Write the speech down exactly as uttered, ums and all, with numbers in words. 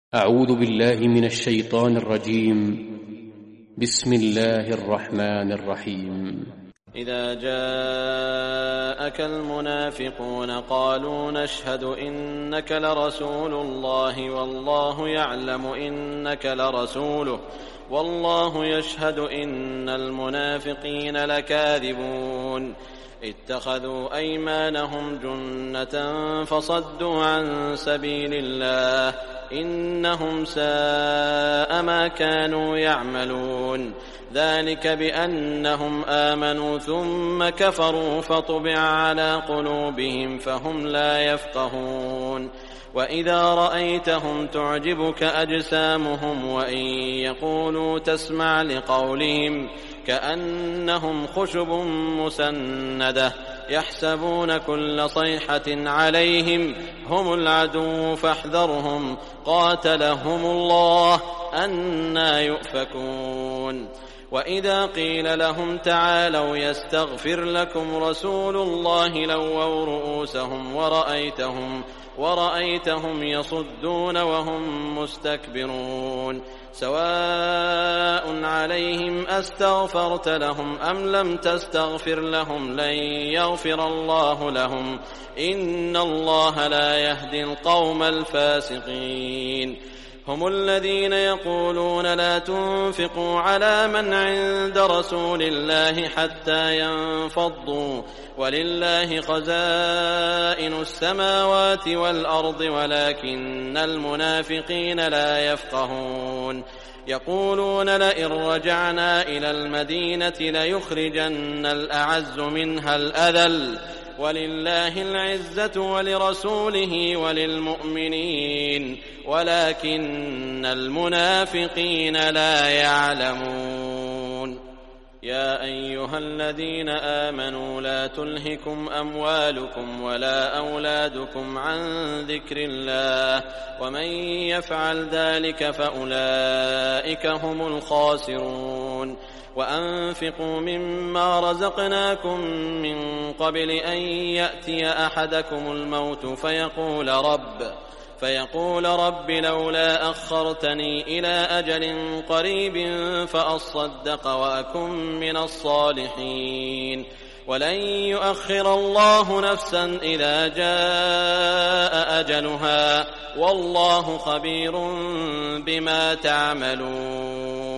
أعوذ بالله من الشيطان الرجيم. بسم الله الرحمن الرحيم. إذا جاءك المنافقون قالوا نشهد إنك لرسول الله والله يعلم إنك لرسوله والله يشهد إن المنافقين لكاذبون اتخذوا أيمانهم جنة فصدوا عن سبيل الله إنهم ساء ما كانوا يعملون ذلك بأنهم آمنوا ثم كفروا فطبع على قلوبهم فهم لا يفقهون وإذا رأيتهم تعجبك أجسامهم وإن يقولوا تسمع لقولهم كأنهم خشب مسندة يحسبون كل صيحة عليهم هم العدو فاحذرهم قاتلهم الله أنى يؤفكون وإذا قيل لهم تعالوا يستغفر لكم رسول الله لووا رؤوسهم ورأيتهم ورأيتهم يصدون وهم مستكبرون سواء عليهم أستغفرت لهم أم لم تستغفر لهم لن يغفر الله لهم إن الله لا يهدي القوم الفاسقين هم الذين يقولون لا تنفقوا على من عند رسول الله حتى ينفضوا ولله خزائن السماوات والأرض ولكن المنافقين لا يفقهون يقولون لئن رجعنا إلى المدينة ليخرجن الأعز منها الأذل ولله العزة ولرسوله وللمؤمنين ولكن المنافقين لا يعلمون يا أيها الذين آمنوا لا تلهكم أموالكم ولا أولادكم عن ذكر الله ومن يفعل ذلك فأولئك هم الخاسرون وأنفقوا مما رزقناكم من قبل أن يأتي أحدكم الموت فيقول رب فيقول رب لولا أخرتني إلى أجل قريب فأصدق وأكن من الصالحين ولن يؤخر الله نفسا إذا جاء أجلها والله خبير بما تعملون.